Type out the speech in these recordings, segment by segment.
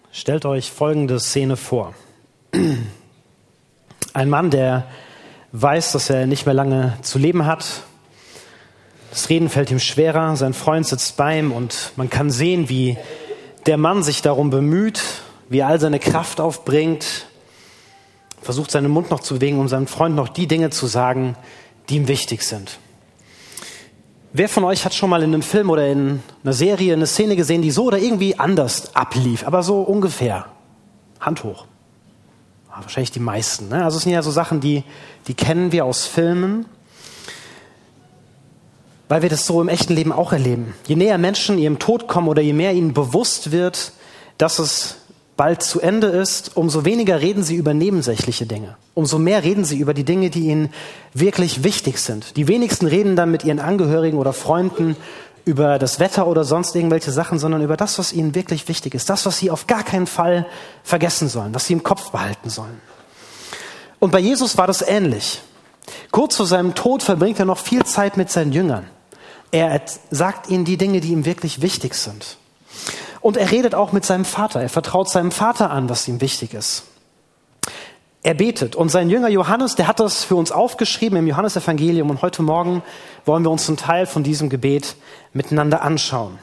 Stellt euch folgende Szene vor. Ein Mann, der weiß, dass er nicht mehr lange zu leben hat. Das Reden fällt ihm schwerer, sein Freund sitzt bei ihm und man kann sehen, wie der Mann sich darum bemüht, wie er all seine Kraft aufbringt, versucht seinen Mund noch zu bewegen, um seinem Freund noch die Dinge zu sagen, die ihm wichtig sind. Wer von euch hat schon mal in einem Film oder in einer Serie eine Szene gesehen, die so oder irgendwie anders ablief, aber so ungefähr? Hand hoch. Ja, wahrscheinlich die meisten. Ne? Also es sind ja so Sachen, die kennen wir aus Filmen, weil wir das so im echten Leben auch erleben. Je näher Menschen ihrem Tod kommen oder je mehr ihnen bewusst wird, dass es bald zu Ende ist, umso weniger reden sie über nebensächliche Dinge. Umso mehr reden sie über die Dinge, die ihnen wirklich wichtig sind. Die wenigsten reden dann mit ihren Angehörigen oder Freunden über das Wetter oder sonst irgendwelche Sachen, sondern über das, was ihnen wirklich wichtig ist. Das, was sie auf gar keinen Fall vergessen sollen, was sie im Kopf behalten sollen. Und bei Jesus war das ähnlich. Kurz vor seinem Tod verbringt er noch viel Zeit mit seinen Jüngern. Er sagt ihnen die Dinge, die ihm wirklich wichtig sind. Und er redet auch mit seinem Vater. Er vertraut seinem Vater an, was ihm wichtig ist. Er betet. Und sein Jünger Johannes, der hat das für uns aufgeschrieben im Johannesevangelium. Und heute Morgen wollen wir uns einen Teil von diesem Gebet miteinander anschauen.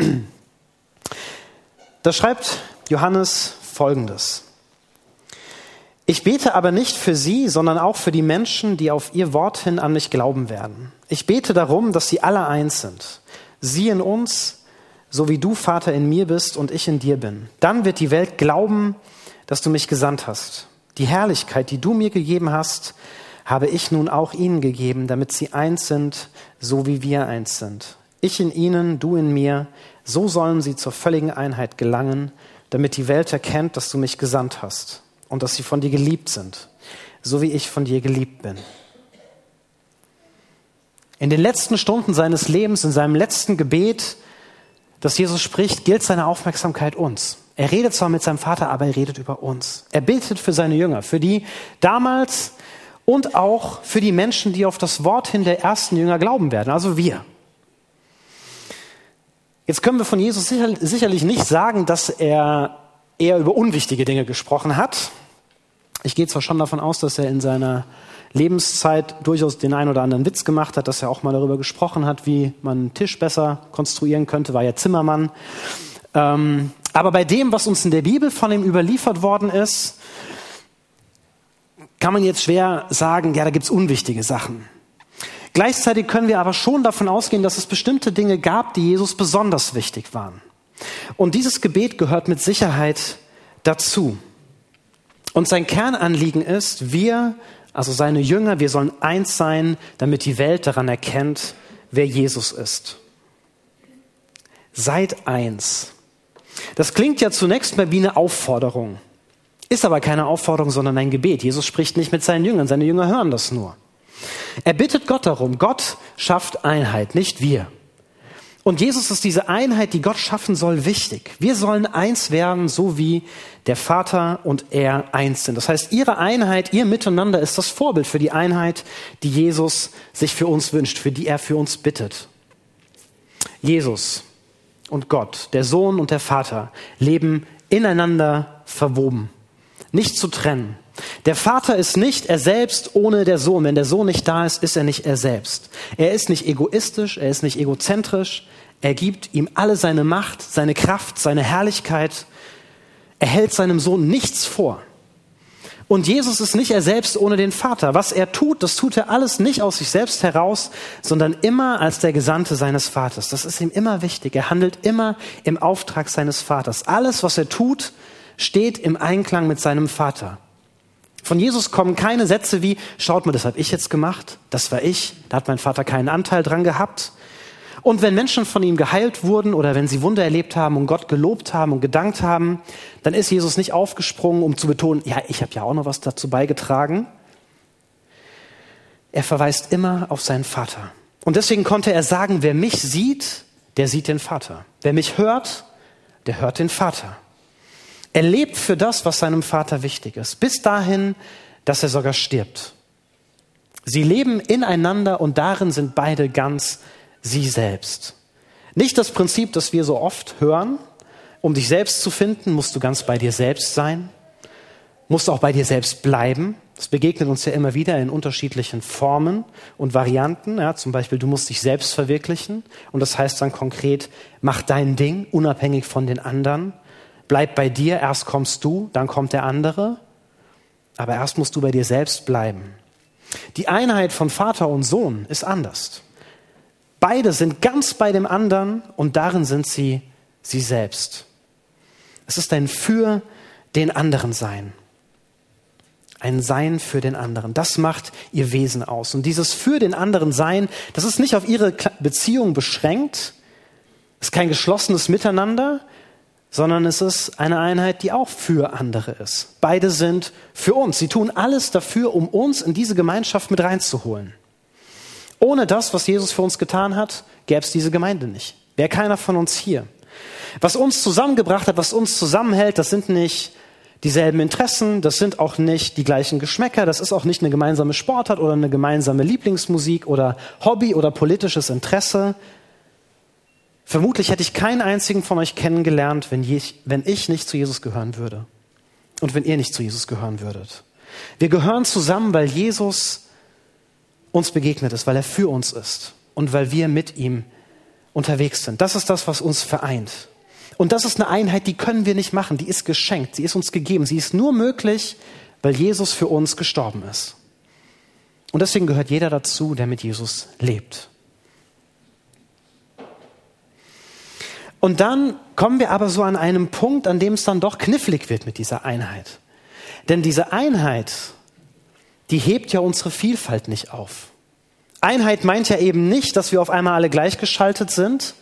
Da schreibt Johannes Folgendes. Ich bete aber nicht für sie, sondern auch für die Menschen, die auf ihr Wort hin an mich glauben werden. Ich bete darum, dass sie alle eins sind. Sie in uns, so wie du, Vater, in mir bist und ich in dir bin. Dann wird die Welt glauben, dass du mich gesandt hast. Die Herrlichkeit, die du mir gegeben hast, habe ich nun auch ihnen gegeben, damit sie eins sind, so wie wir eins sind. Ich in ihnen, du in mir, so sollen sie zur völligen Einheit gelangen, damit die Welt erkennt, dass du mich gesandt hast und dass sie von dir geliebt sind, so wie ich von dir geliebt bin. In den letzten Stunden seines Lebens, in seinem letzten Gebet, das Jesus spricht, gilt seine Aufmerksamkeit uns. Er redet zwar mit seinem Vater, aber er redet über uns. Er betet für seine Jünger, für die damals und auch für die Menschen, die auf das Wort hin der ersten Jünger glauben werden, also wir. Jetzt können wir von Jesus sicherlich nicht sagen, dass er eher über unwichtige Dinge gesprochen hat. Ich gehe zwar schon davon aus, dass er in seiner Lebenszeit durchaus den einen oder anderen Witz gemacht hat, dass er auch mal darüber gesprochen hat, wie man einen Tisch besser konstruieren könnte, war ja Zimmermann. Aber bei dem, was uns in der Bibel von ihm überliefert worden ist, kann man jetzt schwer sagen, ja, da gibt's unwichtige Sachen. Gleichzeitig können wir aber schon davon ausgehen, dass es bestimmte Dinge gab, die Jesus besonders wichtig waren. Und dieses Gebet gehört mit Sicherheit dazu. Und sein Kernanliegen ist, wir, also seine Jünger, wir sollen eins sein, damit die Welt daran erkennt, wer Jesus ist. Seid eins. Das klingt ja zunächst mal wie eine Aufforderung. Ist aber keine Aufforderung, sondern ein Gebet. Jesus spricht nicht mit seinen Jüngern, seine Jünger hören das nur. Er bittet Gott darum. Gott schafft Einheit, nicht wir. Und Jesus ist diese Einheit, die Gott schaffen soll, wichtig. Wir sollen eins werden, so wie der Vater und er eins sind. Das heißt, ihre Einheit, ihr Miteinander ist das Vorbild für die Einheit, die Jesus sich für uns wünscht, für die er für uns bittet. Jesus und Gott, der Sohn und der Vater, leben ineinander verwoben, nicht zu trennen. Der Vater ist nicht er selbst ohne der Sohn. Wenn der Sohn nicht da ist, ist er nicht er selbst. Er ist nicht egoistisch, er ist nicht egozentrisch. Er gibt ihm alle seine Macht, seine Kraft, seine Herrlichkeit. Er hält seinem Sohn nichts vor. Und Jesus ist nicht er selbst ohne den Vater. Was er tut, das tut er alles nicht aus sich selbst heraus, sondern immer als der Gesandte seines Vaters. Das ist ihm immer wichtig. Er handelt immer im Auftrag seines Vaters. Alles, was er tut, steht im Einklang mit seinem Vater. Von Jesus kommen keine Sätze wie, schaut mal, das habe ich jetzt gemacht, das war ich, da hat mein Vater keinen Anteil dran gehabt. Und wenn Menschen von ihm geheilt wurden oder wenn sie Wunder erlebt haben und Gott gelobt haben und gedankt haben, dann ist Jesus nicht aufgesprungen, um zu betonen, ja, ich habe ja auch noch was dazu beigetragen. Er verweist immer auf seinen Vater. Und deswegen konnte er sagen, wer mich sieht, der sieht den Vater. Wer mich hört, der hört den Vater. Er lebt für das, was seinem Vater wichtig ist, bis dahin, dass er sogar stirbt. Sie leben ineinander und darin sind beide ganz sie selbst. Nicht das Prinzip, das wir so oft hören, Um dich selbst zu finden, musst du ganz bei dir selbst sein, musst auch bei dir selbst bleiben. Das begegnet uns ja immer wieder in unterschiedlichen Formen und Varianten. Ja, zum Beispiel, du musst dich selbst verwirklichen. Und das heißt dann konkret, mach dein Ding, unabhängig von den anderen. Bleib bei dir, erst kommst du, dann kommt der andere. Aber erst musst du bei dir selbst bleiben. Die Einheit von Vater und Sohn ist anders. Beide sind ganz bei dem anderen und darin sind sie selbst. Es ist ein für den anderen Sein. Ein Sein für den anderen. Das macht ihr Wesen aus. Und dieses für den anderen Sein, das ist nicht auf ihre Beziehung beschränkt. Es ist kein geschlossenes Miteinander, sondern es ist eine Einheit, die auch für andere ist. Beide sind für uns. Sie tun alles dafür, um uns in diese Gemeinschaft mit reinzuholen. Ohne das, was Jesus für uns getan hat, gäbe es diese Gemeinde nicht. Wäre keiner von uns hier. Was uns zusammengebracht hat, was uns zusammenhält, das sind nicht dieselben Interessen, das sind auch nicht die gleichen Geschmäcker, das ist auch nicht eine gemeinsame Sportart oder eine gemeinsame Lieblingsmusik oder Hobby oder politisches Interesse. Vermutlich hätte ich keinen einzigen von euch kennengelernt, wenn ich nicht zu Jesus gehören würde und wenn ihr nicht zu Jesus gehören würdet. Wir gehören zusammen, weil Jesus uns begegnet ist, weil er für uns ist und weil wir mit ihm unterwegs sind. Das ist das, was uns vereint. Und das ist eine Einheit, die können wir nicht machen, die ist geschenkt, sie ist uns gegeben. Sie ist nur möglich, weil Jesus für uns gestorben ist. Und deswegen gehört jeder dazu, der mit Jesus lebt. Und dann kommen wir aber so an einem Punkt, an dem es dann doch knifflig wird mit dieser Einheit. Denn diese Einheit, die hebt ja unsere Vielfalt nicht auf. Einheit meint ja eben nicht, dass wir auf einmal alle gleichgeschaltet sind.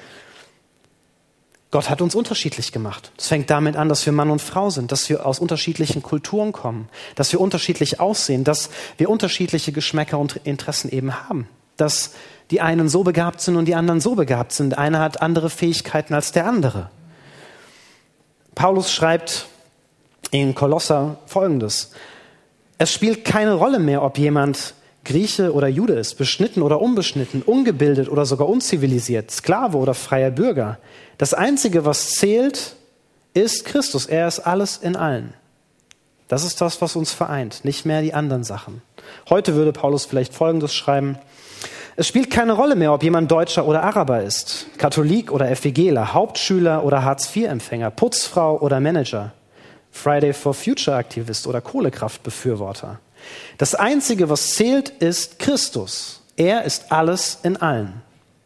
Gott hat uns unterschiedlich gemacht. Es fängt damit an, dass wir Mann und Frau sind, dass wir aus unterschiedlichen Kulturen kommen, dass wir unterschiedlich aussehen, dass wir unterschiedliche Geschmäcker und Interessen eben haben. Dass die einen so begabt sind und die anderen so begabt sind. Einer hat andere Fähigkeiten als der andere. Paulus schreibt in Kolosser Folgendes: Es spielt keine Rolle mehr, ob jemand Grieche oder Jude ist, beschnitten oder unbeschnitten, ungebildet oder sogar unzivilisiert, Sklave oder freier Bürger. Das Einzige, was zählt, ist Christus. Er ist alles in allen. Das ist das, was uns vereint, nicht mehr die anderen Sachen. Heute würde Paulus vielleicht Folgendes schreiben: Es spielt keine Rolle mehr, ob jemand Deutscher oder Araber ist, Katholik oder FEGler, Hauptschüler oder Hartz-IV-Empfänger, Putzfrau oder Manager, Friday for Future-Aktivist oder Kohlekraftbefürworter. Das Einzige, was zählt, ist Christus. Er ist alles in allen.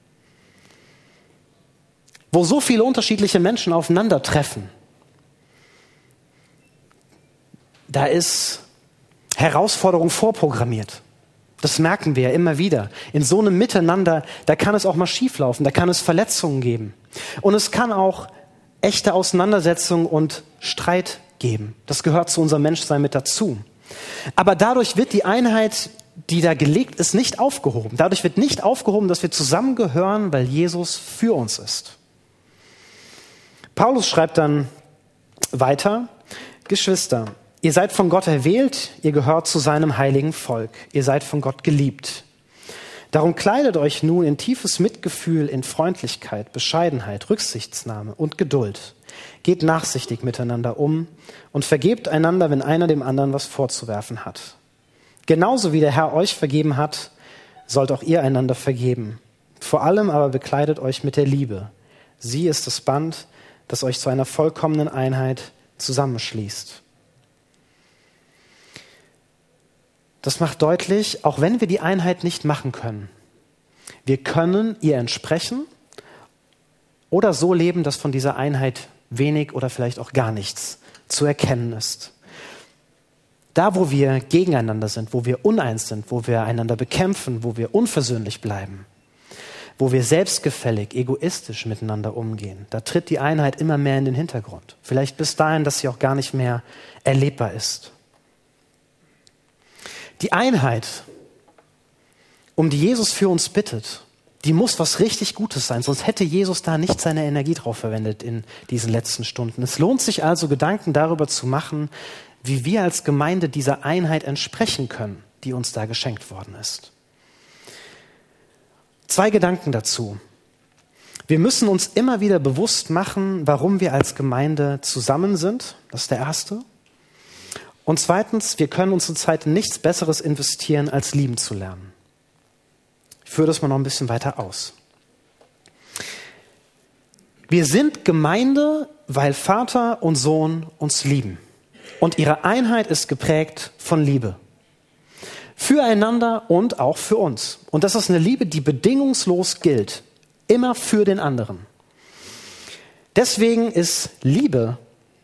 Wo so viele unterschiedliche Menschen aufeinandertreffen, da ist Herausforderung vorprogrammiert. Das merken wir ja immer wieder. In so einem Miteinander, da kann es auch mal schieflaufen, da kann es Verletzungen geben. Und es kann auch echte Auseinandersetzungen und Streit geben. Das gehört zu unserem Menschsein mit dazu. Aber dadurch wird die Einheit, die da gelegt ist, nicht aufgehoben. Dadurch wird nicht aufgehoben, dass wir zusammengehören, weil Jesus für uns ist. Paulus schreibt dann weiter: Geschwister, ihr seid von Gott erwählt, ihr gehört zu seinem heiligen Volk, ihr seid von Gott geliebt. Darum kleidet euch nun in tiefes Mitgefühl, in Freundlichkeit, Bescheidenheit, Rücksichtnahme und Geduld. Geht nachsichtig miteinander um und vergebt einander, wenn einer dem anderen was vorzuwerfen hat. Genauso wie der Herr euch vergeben hat, sollt auch ihr einander vergeben. Vor allem aber bekleidet euch mit der Liebe. Sie ist das Band, das euch zu einer vollkommenen Einheit zusammenschließt. Das macht deutlich, auch wenn wir die Einheit nicht machen können, wir können ihr entsprechen oder so leben, dass von dieser Einheit wenig oder vielleicht auch gar nichts zu erkennen ist. Da, wo wir gegeneinander sind, wo wir uneins sind, wo wir einander bekämpfen, wo wir unversöhnlich bleiben, wo wir selbstgefällig, egoistisch miteinander umgehen, da tritt die Einheit immer mehr in den Hintergrund. Vielleicht bis dahin, dass sie auch gar nicht mehr erlebbar ist. Die Einheit, um die Jesus für uns bittet, die muss was richtig Gutes sein, sonst hätte Jesus da nicht seine Energie drauf verwendet in diesen letzten Stunden. Es lohnt sich also, Gedanken darüber zu machen, wie wir als Gemeinde dieser Einheit entsprechen können, die uns da geschenkt worden ist. 2 Gedanken dazu. Wir müssen uns immer wieder bewusst machen, warum wir als Gemeinde zusammen sind. Das ist der erste. Und zweitens, wir können unsere Zeit in nichts Besseres investieren, als lieben zu lernen. Ich führe das mal noch ein bisschen weiter aus. Wir sind Gemeinde, weil Vater und Sohn uns lieben. Und ihre Einheit ist geprägt von Liebe. Füreinander und auch für uns. Und das ist eine Liebe, die bedingungslos gilt. Immer für den anderen. Deswegen ist Liebe,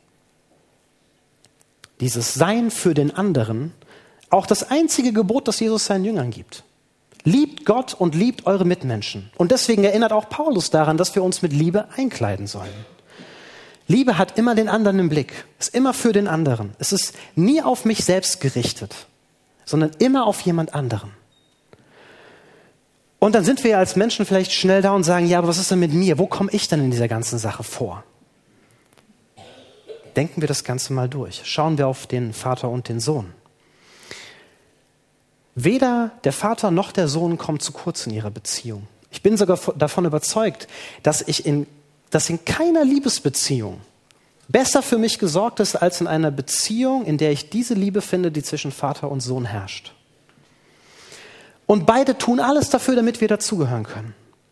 dieses Sein für den anderen, auch das einzige Gebot, das Jesus seinen Jüngern gibt. Liebt Gott und liebt eure Mitmenschen. Und deswegen erinnert auch Paulus daran, dass wir uns mit Liebe einkleiden sollen. Liebe hat immer den anderen im Blick, ist immer für den anderen. Es ist nie auf mich selbst gerichtet, sondern immer auf jemand anderen. Und dann sind wir als Menschen vielleicht schnell da und sagen, ja, aber was ist denn mit mir? Wo komme ich denn in dieser ganzen Sache vor? Denken wir das Ganze mal durch. Schauen wir auf den Vater und den Sohn. Weder der Vater noch der Sohn kommt zu kurz in ihrer Beziehung. Ich bin sogar davon überzeugt, dass in keiner Liebesbeziehung besser für mich gesorgt ist, als in einer Beziehung, in der ich diese Liebe finde, die zwischen Vater und Sohn herrscht. Und beide tun alles dafür, damit wir dazugehören können.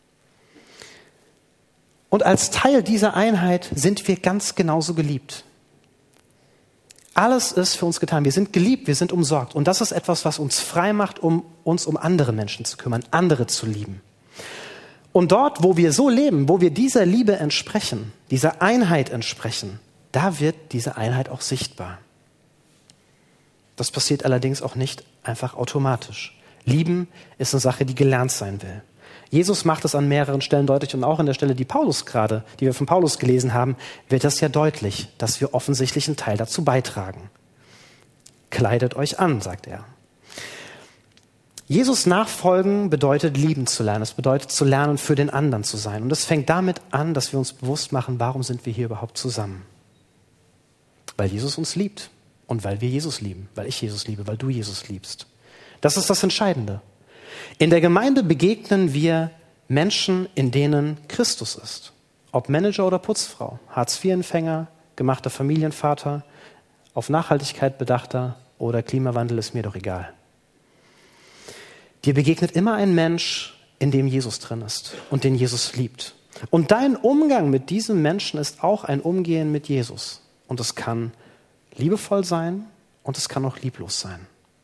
Und als Teil dieser Einheit sind wir ganz genauso geliebt. Alles ist für uns getan. Wir sind geliebt, wir sind umsorgt. Und das ist etwas, was uns frei macht, um uns um andere Menschen zu kümmern, andere zu lieben. Und dort, wo wir so leben, wo wir dieser Liebe entsprechen, dieser Einheit entsprechen, da wird diese Einheit auch sichtbar. Das passiert allerdings auch nicht einfach automatisch. Lieben ist eine Sache, die gelernt sein will. Jesus macht es an mehreren Stellen deutlich und auch an der Stelle, die wir von Paulus gelesen haben, wird das ja deutlich, dass wir offensichtlich einen Teil dazu beitragen. Kleidet euch an, sagt er. Jesus nachfolgen bedeutet lieben zu lernen. Es bedeutet zu lernen, für den anderen zu sein. Und es fängt damit an, dass wir uns bewusst machen, warum sind wir hier überhaupt zusammen? Weil Jesus uns liebt und weil wir Jesus lieben, weil ich Jesus liebe, weil du Jesus liebst. Das ist das Entscheidende. In der Gemeinde begegnen wir Menschen, in denen Christus ist. Ob Manager oder Putzfrau, Hartz-IV-Empfänger, gemachter Familienvater, auf Nachhaltigkeit bedachter oder Klimawandel, ist mir doch egal. Dir begegnet immer ein Mensch, in dem Jesus drin ist und den Jesus liebt. Und dein Umgang mit diesem Menschen ist auch ein Umgehen mit Jesus. Und es kann liebevoll sein und es kann auch lieblos sein.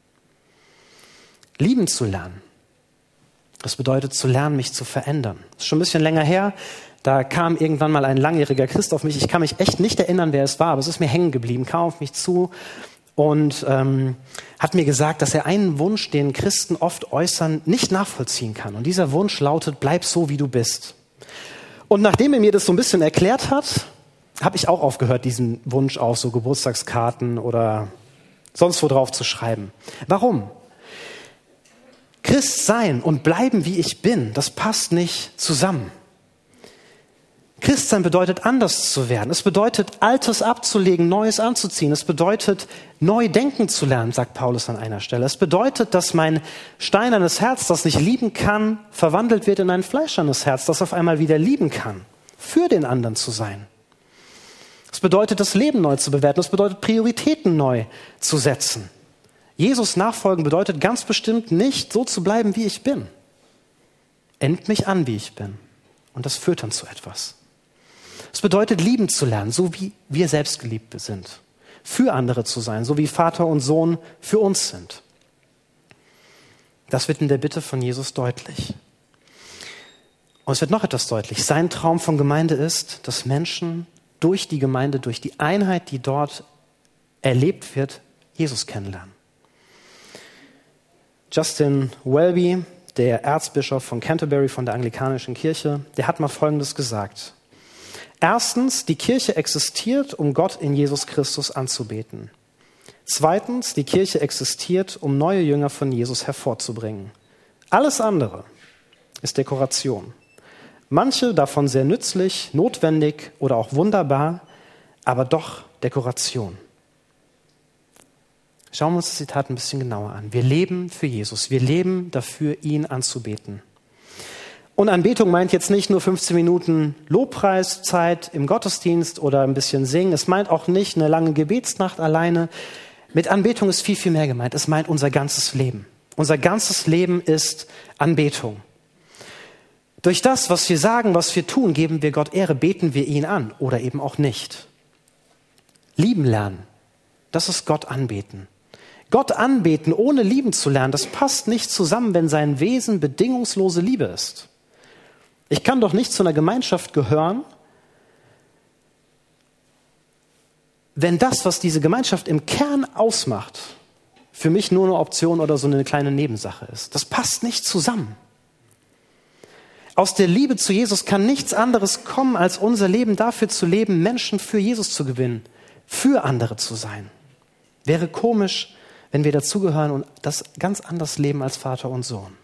Lieben zu lernen. Das bedeutet zu lernen, mich zu verändern. Das ist schon ein bisschen länger her. Da kam irgendwann mal ein langjähriger Christ auf mich. Ich kann mich echt nicht erinnern, wer es war, aber es ist mir hängen geblieben. Kam auf mich zu und hat mir gesagt, dass er einen Wunsch, den Christen oft äußern, nicht nachvollziehen kann. Und dieser Wunsch lautet, bleib so, wie du bist. Und nachdem er mir das so ein bisschen erklärt hat, habe ich auch aufgehört, diesen Wunsch auf so Geburtstagskarten oder sonst wo drauf zu schreiben. Warum? Christ sein und bleiben, wie ich bin, das passt nicht zusammen. Christsein bedeutet, anders zu werden. Es bedeutet, Altes abzulegen, Neues anzuziehen. Es bedeutet, neu denken zu lernen, sagt Paulus an einer Stelle. Es bedeutet, dass mein steinernes Herz, das nicht lieben kann, verwandelt wird in ein fleischernes Herz, das auf einmal wieder lieben kann, für den anderen zu sein. Es bedeutet, das Leben neu zu bewerten. Es bedeutet, Prioritäten neu zu setzen. Jesus nachfolgen bedeutet ganz bestimmt nicht, so zu bleiben, wie ich bin. Nimmt mich an, wie ich bin. Und das führt dann zu etwas. Es bedeutet, lieben zu lernen, so wie wir selbst geliebt sind. Für andere zu sein, so wie Vater und Sohn für uns sind. Das wird in der Bitte von Jesus deutlich. Und es wird noch etwas deutlich. Sein Traum von Gemeinde ist, dass Menschen durch die Gemeinde, durch die Einheit, die dort erlebt wird, Jesus kennenlernen. Justin Welby, der Erzbischof von Canterbury von der anglikanischen Kirche, der hat mal Folgendes gesagt. Erstens, die Kirche existiert, um Gott in Jesus Christus anzubeten. Zweitens, die Kirche existiert, um neue Jünger von Jesus hervorzubringen. Alles andere ist Dekoration. Manche davon sehr nützlich, notwendig oder auch wunderbar, aber doch Dekoration. Schauen wir uns das Zitat ein bisschen genauer an. Wir leben für Jesus. Wir leben dafür, ihn anzubeten. Und Anbetung meint jetzt nicht nur 15 Minuten Lobpreiszeit im Gottesdienst oder ein bisschen singen. Es meint auch nicht eine lange Gebetsnacht alleine. Mit Anbetung ist viel, viel mehr gemeint. Es meint unser ganzes Leben. Unser ganzes Leben ist Anbetung. Durch das, was wir sagen, was wir tun, geben wir Gott Ehre, beten wir ihn an oder eben auch nicht. Lieben lernen, das ist Gott anbeten. Gott anbeten, ohne lieben zu lernen, das passt nicht zusammen, wenn sein Wesen bedingungslose Liebe ist. Ich kann doch nicht zu einer Gemeinschaft gehören, wenn das, was diese Gemeinschaft im Kern ausmacht, für mich nur eine Option oder so eine kleine Nebensache ist. Das passt nicht zusammen. Aus der Liebe zu Jesus kann nichts anderes kommen, als unser Leben dafür zu leben, Menschen für Jesus zu gewinnen, für andere zu sein. Wäre komisch, wenn wir dazugehören und das ganz anders leben als Vater und Sohn.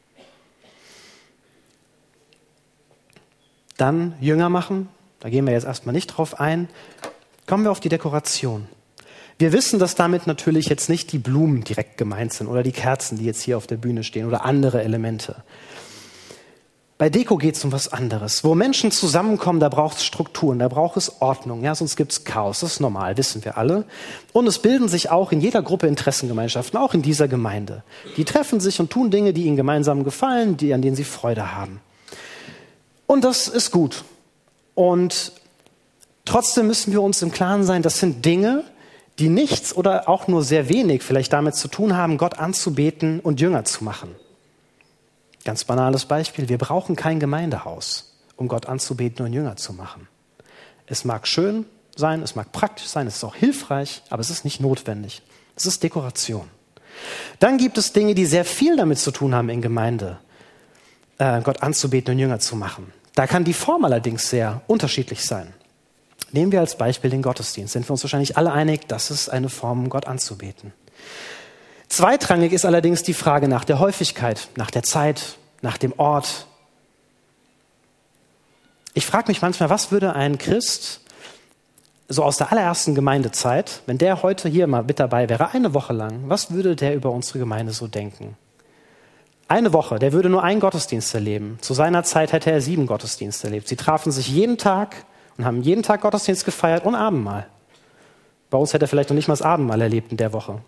Dann Jünger machen, da gehen wir jetzt erstmal nicht drauf ein. Kommen wir auf die Dekoration. Wir wissen, dass damit natürlich jetzt nicht die Blumen direkt gemeint sind oder die Kerzen, die jetzt hier auf der Bühne stehen oder andere Elemente. Bei Deko geht es um was anderes. Wo Menschen zusammenkommen, da braucht es Strukturen, da braucht es Ordnung. Ja, sonst gibt es Chaos, das ist normal, wissen wir alle. Und es bilden sich auch in jeder Gruppe Interessengemeinschaften, auch in dieser Gemeinde. Die treffen sich und tun Dinge, die ihnen gemeinsam gefallen, an denen sie Freude haben. Und das ist gut. Und trotzdem müssen wir uns im Klaren sein, das sind Dinge, die nichts oder auch nur sehr wenig vielleicht damit zu tun haben, Gott anzubeten und Jünger zu machen. Ganz banales Beispiel, wir brauchen kein Gemeindehaus, um Gott anzubeten und Jünger zu machen. Es mag schön sein, es mag praktisch sein, es ist auch hilfreich, aber es ist nicht notwendig. Es ist Dekoration. Dann gibt es Dinge, die sehr viel damit zu tun haben in Gemeinde, Gott anzubeten und Jünger zu machen. Da kann die Form allerdings sehr unterschiedlich sein. Nehmen wir als Beispiel den Gottesdienst. Sind wir uns wahrscheinlich alle einig, das ist eine Form, Gott anzubeten. Zweitrangig ist allerdings die Frage nach der Häufigkeit, nach der Zeit, nach dem Ort. Ich frage mich manchmal, was würde ein Christ so aus der allerersten Gemeindezeit, wenn der heute hier mal mit dabei wäre, eine Woche lang, was würde der über unsere Gemeinde so denken? Eine Woche, der würde nur einen Gottesdienst erleben. Zu seiner Zeit hätte er 7 Gottesdienste erlebt. Sie trafen sich jeden Tag und haben jeden Tag Gottesdienst gefeiert und Abendmahl. Bei uns hätte er vielleicht noch nicht mal das Abendmahl erlebt in der Woche.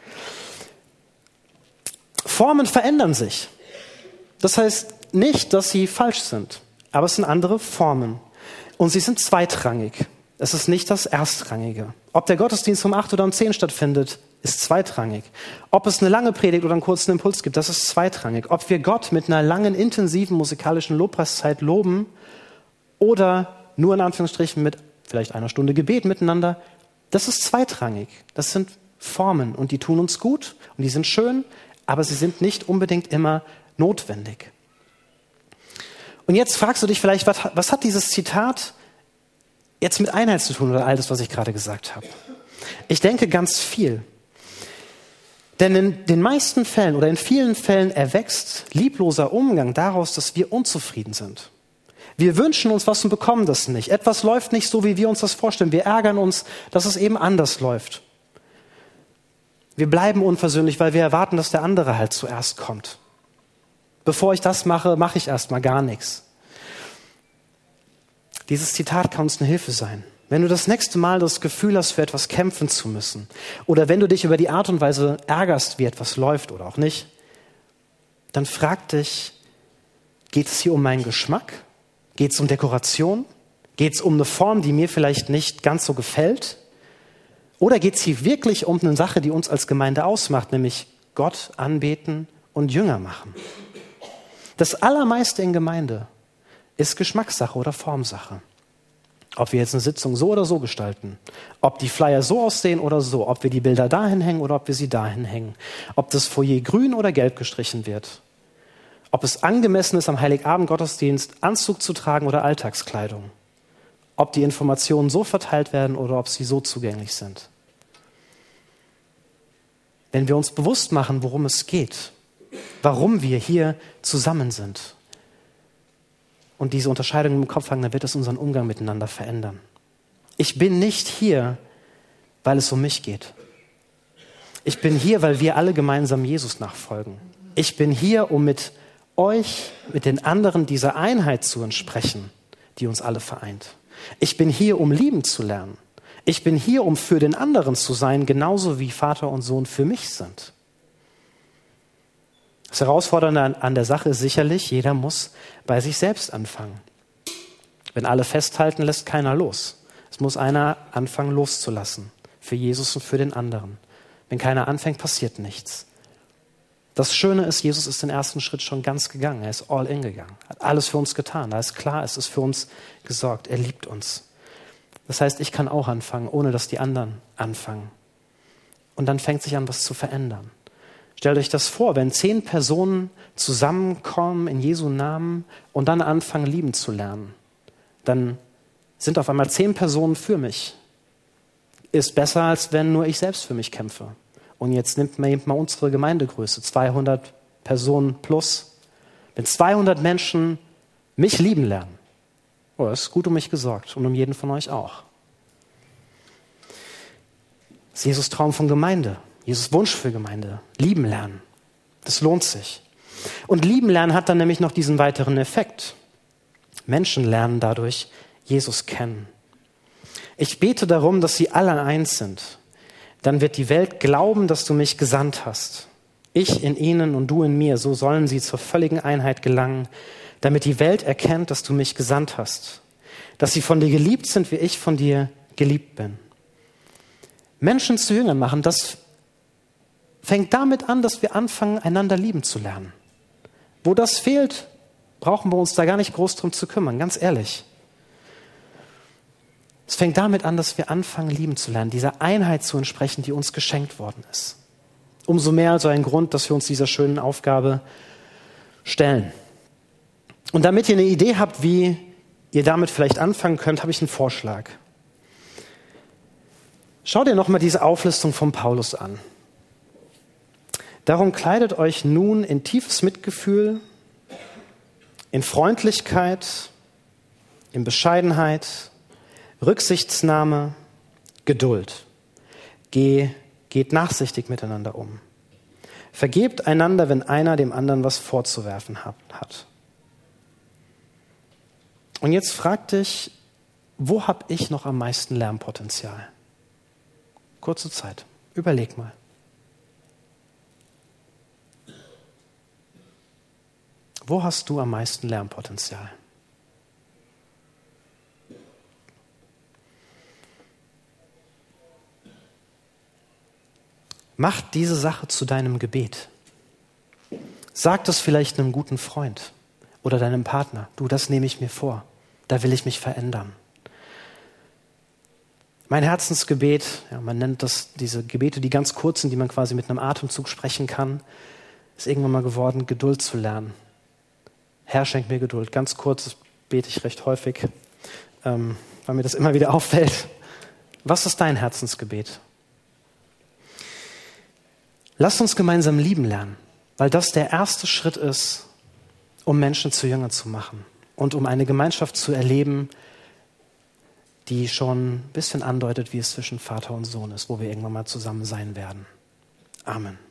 Formen verändern sich. Das heißt nicht, dass sie falsch sind, aber es sind andere Formen. Und sie sind zweitrangig. Es ist nicht das Erstrangige. Ob der Gottesdienst um 8 oder um 10 stattfindet, ist zweitrangig. Ob es eine lange Predigt oder einen kurzen Impuls gibt, das ist zweitrangig. Ob wir Gott mit einer langen, intensiven musikalischen Lobpreiszeit loben oder nur in Anführungsstrichen mit vielleicht einer Stunde Gebet miteinander, das ist zweitrangig. Das sind Formen und die tun uns gut und die sind schön, aber sie sind nicht unbedingt immer notwendig. Und jetzt fragst du dich vielleicht, was hat dieses Zitat jetzt mit Einheit zu tun oder all das, was ich gerade gesagt habe? Ich denke ganz viel. Denn in den meisten Fällen oder in vielen Fällen erwächst liebloser Umgang daraus, dass wir unzufrieden sind. Wir wünschen uns was und bekommen das nicht. Etwas läuft nicht so, wie wir uns das vorstellen. Wir ärgern uns, dass es eben anders läuft. Wir bleiben unversöhnlich, weil wir erwarten, dass der andere halt zuerst kommt. Bevor ich das mache, mache ich erstmal gar nichts. Dieses Zitat kann uns eine Hilfe sein. Wenn du das nächste Mal das Gefühl hast, für etwas kämpfen zu müssen, oder wenn du dich über die Art und Weise ärgerst, wie etwas läuft oder auch nicht, dann frag dich, geht es hier um meinen Geschmack? Geht es um Dekoration? Geht es um eine Form, die mir vielleicht nicht ganz so gefällt? Oder geht es hier wirklich um eine Sache, die uns als Gemeinde ausmacht, nämlich Gott anbeten und Jünger machen? Das Allermeiste in Gemeinde ist Geschmackssache oder Formsache. Ob wir jetzt eine Sitzung so oder so gestalten, ob die Flyer so aussehen oder so, ob wir die Bilder dahin hängen oder ob wir sie dahin hängen, ob das Foyer grün oder gelb gestrichen wird, ob es angemessen ist, am Heiligabend-Gottesdienst Anzug zu tragen oder Alltagskleidung, ob die Informationen so verteilt werden oder ob sie so zugänglich sind. Wenn wir uns bewusst machen, worum es geht, warum wir hier zusammen sind, und diese Unterscheidung im Kopf haben, dann wird es unseren Umgang miteinander verändern. Ich bin nicht hier, weil es um mich geht. Ich bin hier, weil wir alle gemeinsam Jesus nachfolgen. Ich bin hier, um mit euch mit den anderen dieser Einheit zu entsprechen, die uns alle vereint. Ich bin hier, um lieben zu lernen. Ich bin hier, um für den anderen zu sein, genauso wie Vater und Sohn für mich sind. Das Herausfordernde an der Sache ist sicherlich, jeder muss bei sich selbst anfangen. Wenn alle festhalten, lässt keiner los. Es muss einer anfangen loszulassen, für Jesus und für den anderen. Wenn keiner anfängt, passiert nichts. Das Schöne ist, Jesus ist den ersten Schritt schon ganz gegangen. Er ist all in gegangen, hat alles für uns getan. Da ist klar, es ist für uns gesorgt. Er liebt uns. Das heißt, ich kann auch anfangen, ohne dass die anderen anfangen. Und dann fängt sich an, was zu verändern. Stellt euch das vor, wenn 10 Personen zusammenkommen in Jesu Namen und dann anfangen, lieben zu lernen, dann sind auf einmal 10 Personen für mich. Ist besser, als wenn nur ich selbst für mich kämpfe. Und jetzt nimmt man mal unsere Gemeindegröße, 200 Personen plus. Wenn 200 Menschen mich lieben lernen, das ist gut um mich gesorgt und um jeden von euch auch. Das ist Jesus Traum von Gemeinde, Jesus Wunsch für Gemeinde. Lieben lernen, das lohnt sich. Und lieben lernen hat dann nämlich noch diesen weiteren Effekt. Menschen lernen dadurch Jesus kennen. Ich bete darum, dass sie alle eins sind. Dann wird die Welt glauben, dass du mich gesandt hast. Ich in ihnen und du in mir, so sollen sie zur völligen Einheit gelangen, damit die Welt erkennt, dass du mich gesandt hast. Dass sie von dir geliebt sind, wie ich von dir geliebt bin. Menschen zu Jüngern machen, das fängt damit an, dass wir anfangen, einander lieben zu lernen. Wo das fehlt, brauchen wir uns da gar nicht groß drum zu kümmern, ganz ehrlich. Es fängt damit an, dass wir anfangen, lieben zu lernen, dieser Einheit zu entsprechen, die uns geschenkt worden ist. Umso mehr also ein Grund, dass wir uns dieser schönen Aufgabe stellen. Und damit ihr eine Idee habt, wie ihr damit vielleicht anfangen könnt, habe ich einen Vorschlag. Schau dir nochmal diese Auflistung von Paulus an. Darum kleidet euch nun in tiefes Mitgefühl, in Freundlichkeit, in Bescheidenheit, Rücksichtnahme, Geduld. Geht nachsichtig miteinander um. Vergebt einander, wenn einer dem anderen was vorzuwerfen hat. Und jetzt frag dich, wo habe ich noch am meisten Lernpotenzial? Kurze Zeit. Überleg mal. Wo hast du am meisten Lernpotenzial? Mach diese Sache zu deinem Gebet. Sag das vielleicht einem guten Freund oder deinem Partner. Du, das nehme ich mir vor. Da will ich mich verändern. Mein Herzensgebet, ja, man nennt das diese Gebete, die ganz kurzen, die man quasi mit einem Atemzug sprechen kann, ist irgendwann mal geworden, Geduld zu lernen. Herr, schenk mir Geduld. Ganz kurz, das bete ich recht häufig, weil mir das immer wieder auffällt. Was ist dein Herzensgebet? Lasst uns gemeinsam lieben lernen, weil das der erste Schritt ist, um Menschen zu Jüngern zu machen und um eine Gemeinschaft zu erleben, die schon ein bisschen andeutet, wie es zwischen Vater und Sohn ist, wo wir irgendwann mal zusammen sein werden. Amen.